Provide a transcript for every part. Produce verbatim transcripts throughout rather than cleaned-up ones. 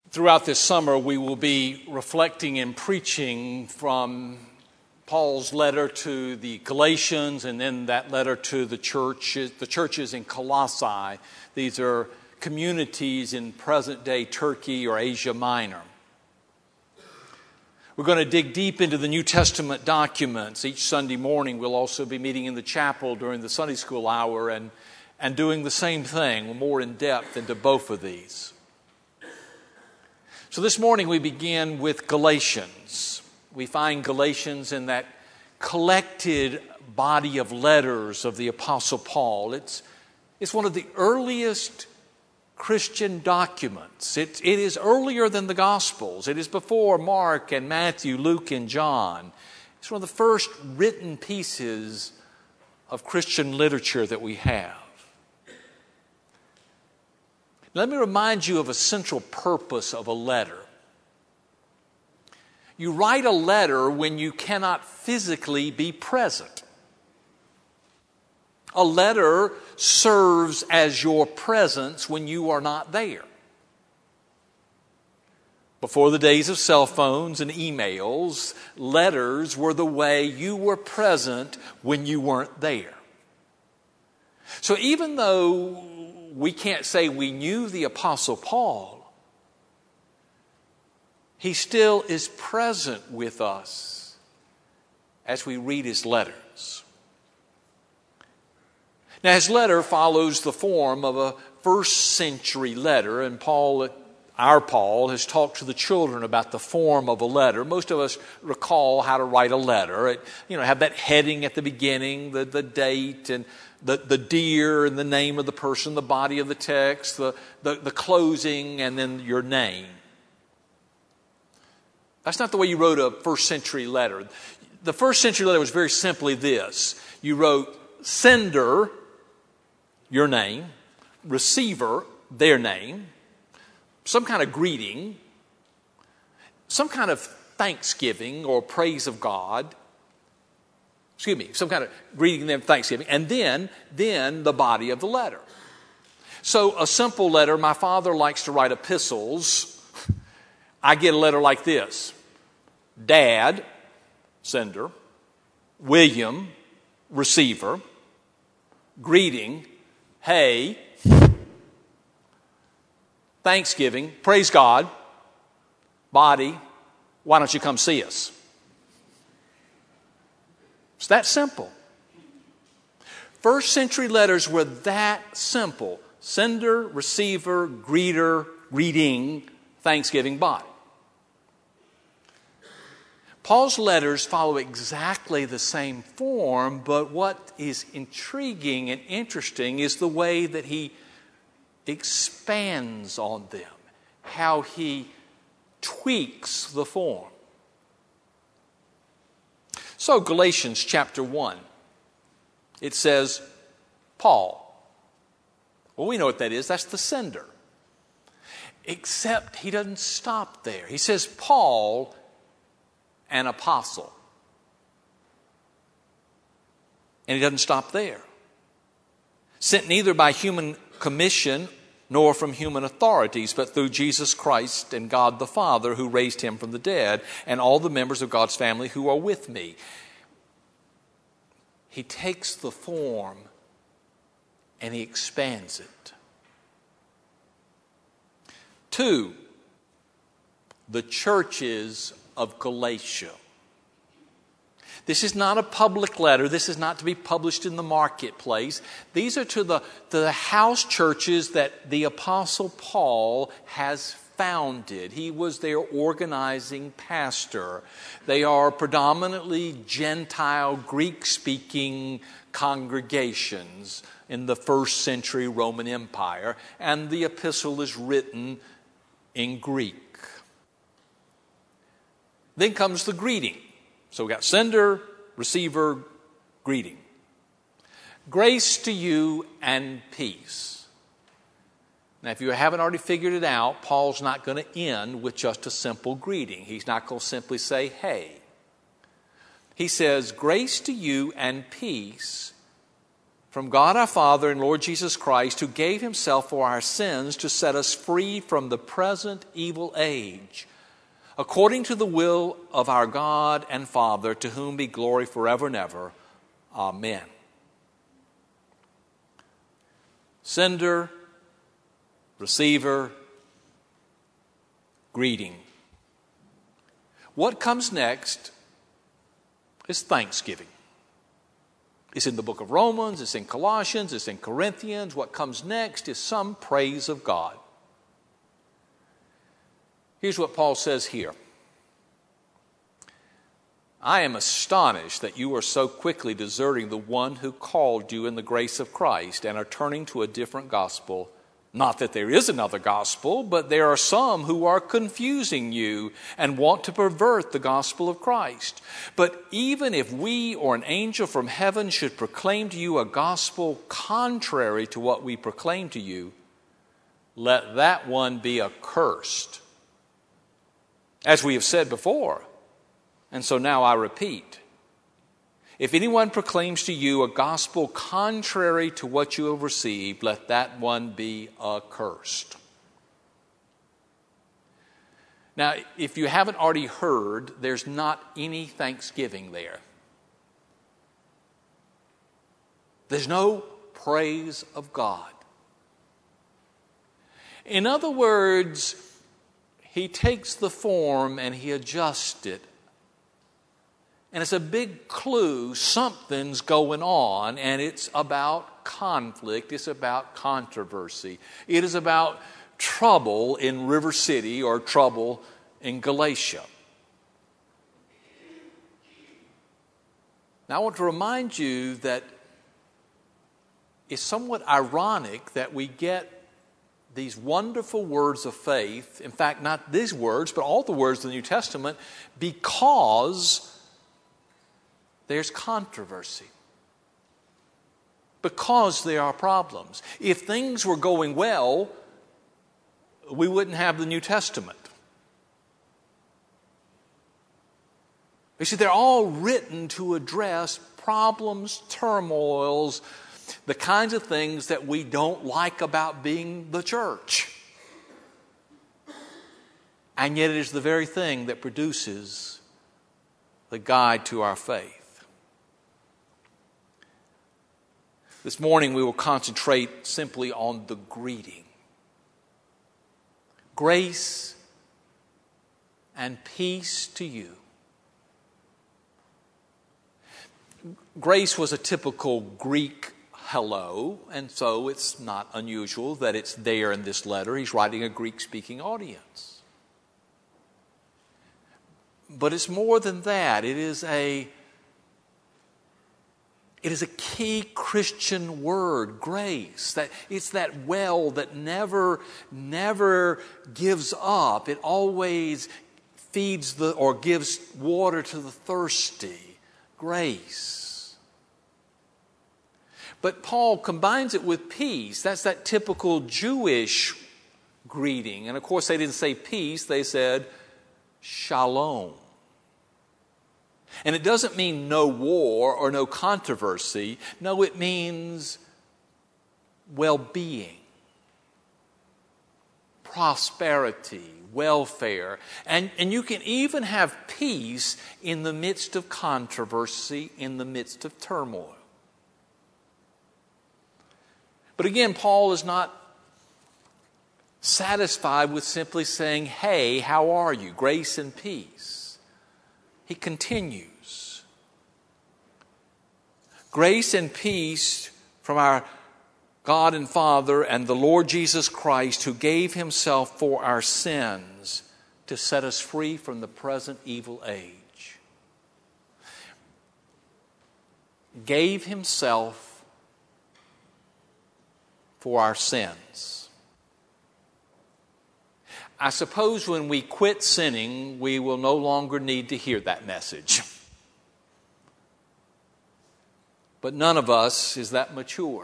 Throughout this summer, we will be reflecting and preaching from Paul's letter to the Galatians and then that letter to the church, the churches in Colossae. These are communities in present-day Turkey or Asia Minor. We're going to dig deep into the New Testament documents. Each Sunday morning, we'll also be meeting in the chapel during the Sunday school hour and, and doing the same thing, more in depth into both of these. So this morning we begin with Galatians. We find Galatians in that collected body of letters of the Apostle Paul. It's, it's one of the earliest Christian documents. It, it is earlier than the Gospels. It is before Mark and Matthew, Luke and John. It's one of the first written pieces of Christian literature that we have. Let me remind you of a central purpose of a letter. You write a letter when you cannot physically be present. A letter serves as your presence when you are not there. Before the days of cell phones and emails, letters were the way you were present when you weren't there. So even though we can't say we knew the Apostle Paul, he still is present with us as we read his letters. Now, his letter follows the form of a first century letter, and Paul, our Paul, has talked to the children about the form of a letter. Most of us recall how to write a letter. It, you know, have that heading at the beginning, the, the date, and The, the dear and the name of the person, the body of the text, the, the, the closing, and then your name. That's not the way you wrote a first century letter. The first century letter was very simply this. You wrote sender, your name, receiver, their name, some kind of greeting, some kind of thanksgiving or praise of God, Excuse me, some kind of greeting them, thanksgiving, and then, then the body of the letter. So a simple letter, my father likes to write epistles. I get a letter like this. Dad, sender. William, receiver. Greeting. Hey. Thanksgiving. Praise God. Body. Why don't you come see us? It's that simple. First century letters were that simple. Sender, receiver, greeter, greeting, thanksgiving, body. Paul's letters follow exactly the same form, but what is intriguing and interesting is the way that he expands on them, how he tweaks the form. So Galatians chapter one, it says, Paul. Well, we know what that is. That's the sender. Except he doesn't stop there. He says, Paul, an apostle. And he doesn't stop there. Sent neither by human commission nor from human authorities, but through Jesus Christ and God the Father who raised him from the dead, and all the members of God's family who are with me. He takes the form and he expands it. Two, the churches of Galatia. This is not a public letter. This is not to be published in the marketplace. These are to the, to the house churches that the Apostle Paul has founded. He was their organizing pastor. They are predominantly Gentile, Greek-speaking congregations in the first century Roman Empire, and the epistle is written in Greek. Then comes the greeting. So we got sender, receiver, greeting. Grace to you and peace. Now, if you haven't already figured it out, Paul's not going to end with just a simple greeting. He's not going to simply say, hey. He says, grace to you and peace from God our Father and Lord Jesus Christ, who gave himself for our sins to set us free from the present evil age, according to the will of our God and Father, to whom be glory forever and ever. Amen. Sender, receiver, greeting. What comes next is thanksgiving. It's in the book of Romans, it's in Colossians, it's in Corinthians. What comes next is some praise of God. Here's what Paul says here. I am astonished that you are so quickly deserting the one who called you in the grace of Christ and are turning to a different gospel. Not that there is another gospel, but there are some who are confusing you and want to pervert the gospel of Christ. But even if we or an angel from heaven should proclaim to you a gospel contrary to what we proclaim to you, let that one be accursed. As we have said before, and so now I repeat, if anyone proclaims to you a gospel contrary to what you have received, let that one be accursed. Now, if you haven't already heard, there's not any thanksgiving there. There's no praise of God. In other words, he takes the form and he adjusts it. And it's a big clue, something's going on, and it's about conflict, it's about controversy. It is about trouble in River City or trouble in Galatia. Now I want to remind you that it's somewhat ironic that we get these wonderful words of faith, in fact, not these words, but all the words of the New Testament, because there's controversy. Because there are problems. If things were going well, we wouldn't have the New Testament. You see, they're all written to address problems, turmoils, the kinds of things that we don't like about being the church. And yet it is the very thing that produces the guide to our faith. This morning we will concentrate simply on the greeting. Grace and peace to you. Grace was a typical Greek hello, and so it's not unusual that it's there in this letter. He's writing a Greek-speaking audience. But it's more than that. It is a It is a key Christian word, grace. That it's that well that never, never gives up. It always feeds the or gives water to the thirsty. Grace. But Paul combines it with peace. That's that typical Jewish greeting. And of course they didn't say peace, they said shalom. And it doesn't mean no war or no controversy. No, it means well-being, prosperity, welfare. And, and you can even have peace in the midst of controversy, in the midst of turmoil. But again, Paul is not satisfied with simply saying, hey, how are you? Grace and peace. He continues. Grace and peace from our God and Father and the Lord Jesus Christ, who gave himself for our sins to set us free from the present evil age. Gave himself for our sins. I suppose when we quit sinning, we will no longer need to hear that message. But none of us is that mature.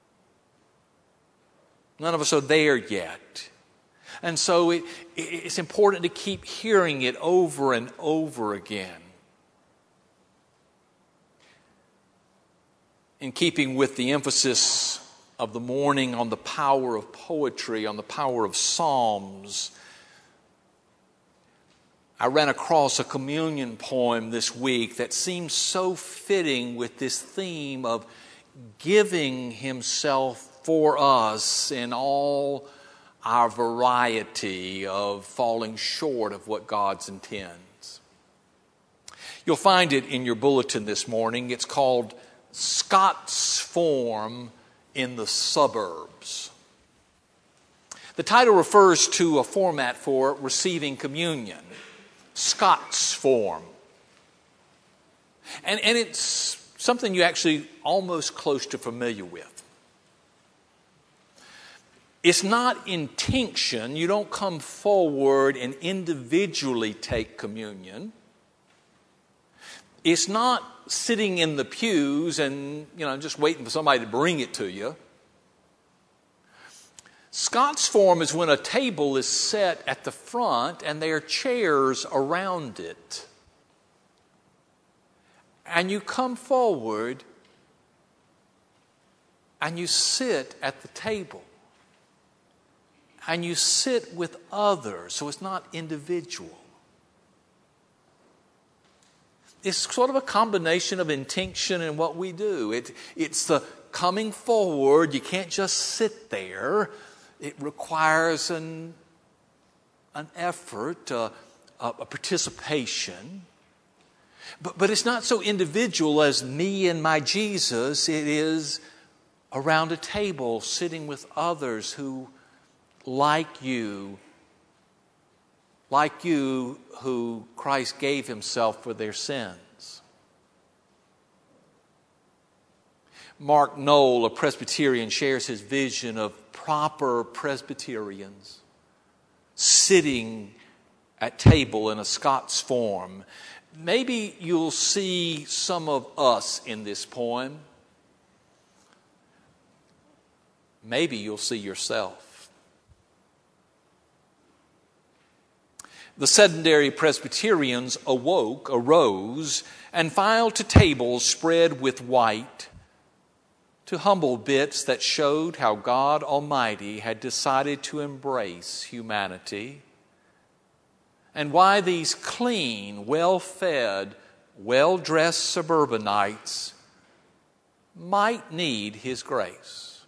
None of us are there yet. And so it, it's important to keep hearing it over and over again. In keeping with the emphasis of the morning on the power of poetry, on the power of psalms, I ran across a communion poem this week that seems so fitting with this theme of giving himself for us in all our variety of falling short of what God intends. You'll find it in your bulletin this morning. It's called Scots Form in the Suburbs. The title refers to a format for receiving communion, Scots Form. And, and it's something you actually almost close to familiar with. It's not intinction. You don't come forward and individually take communion. It's not sitting in the pews and, you know, just waiting for somebody to bring it to you. Scots Form is when a table is set at the front and there are chairs around it. And you come forward and you sit at the table. And you sit with others, so it's not individual. It's sort of a combination of intinction and what we do. It, it's the coming forward. You can't just sit there. It requires an, an effort, a, a, a participation. But, but it's not so individual as me and my Jesus. It is around a table sitting with others who, like you, like you who Christ gave himself for their sins. Mark Knoll, a Presbyterian, shares his vision of proper Presbyterians sitting at table in a Scots form. Maybe you'll see some of us in this poem. Maybe you'll see yourself. The sedentary Presbyterians awoke, arose, and filed to tables spread with white, to humble bits that showed how God Almighty had decided to embrace humanity, and why these clean, well-fed, well-dressed suburbanites might need His grace.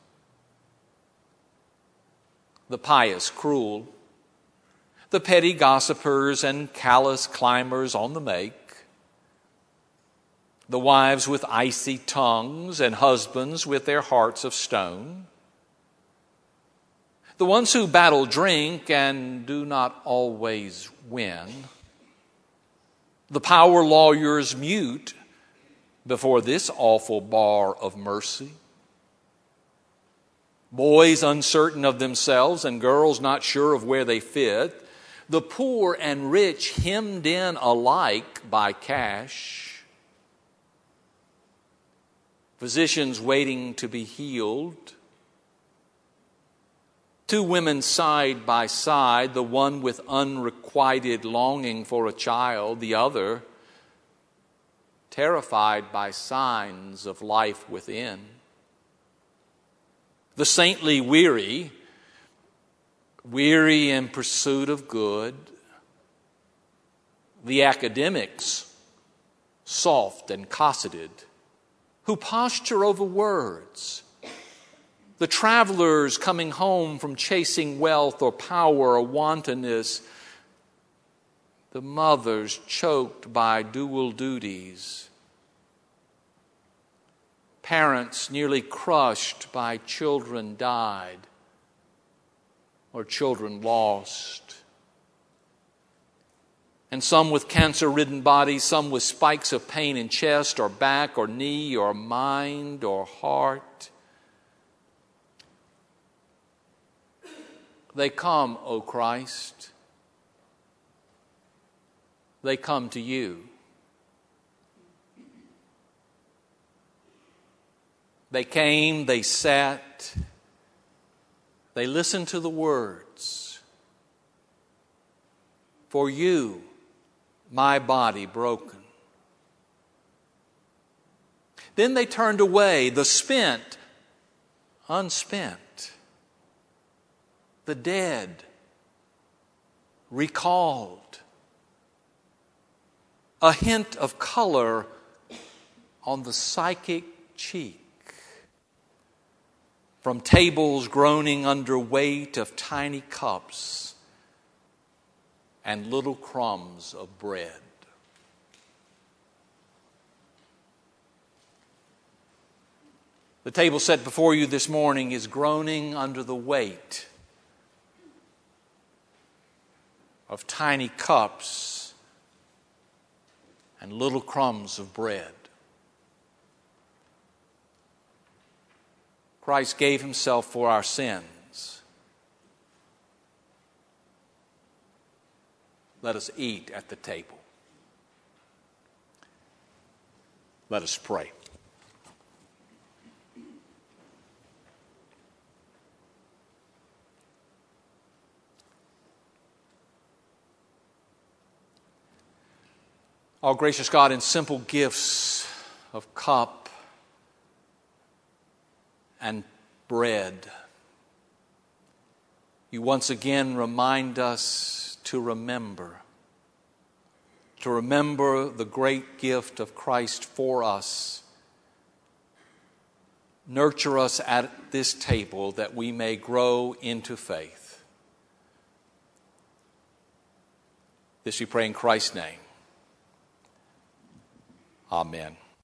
The pious cruel, the petty gossipers and callous climbers on the make, the wives with icy tongues and husbands with their hearts of stone, the ones who battle drink and do not always win, the power lawyers mute before this awful bar of mercy, boys uncertain of themselves and girls not sure of where they fit, the poor and rich hemmed in alike by cash, physicians waiting to be healed, two women side by side, the one with unrequited longing for a child, the other terrified by signs of life within. The saintly weary, weary in pursuit of good. The academics, soft and cosseted, who posture over words. The travelers coming home from chasing wealth or power or wantonness. The mothers choked by dual duties. Parents nearly crushed by children died or children lost. And some with cancer-ridden bodies, some with spikes of pain in chest or back or knee or mind or heart. They come, O Christ. They come to you. They came, they sat, they listened to the words. For you, my body broken. Then they turned away, the spent, unspent, the dead, recalled, a hint of color on the psychic cheek, from tables groaning under weight of tiny cups and little crumbs of bread. The table set before you this morning is groaning under the weight of tiny cups and little crumbs of bread. Christ gave himself for our sins. Let us eat at the table. Let us pray. Our gracious God, in simple gifts of cup and bread, you once again remind us to remember, to remember the great gift of Christ for us. Nurture us at this table that we may grow into faith. This we pray in Christ's name. Amen.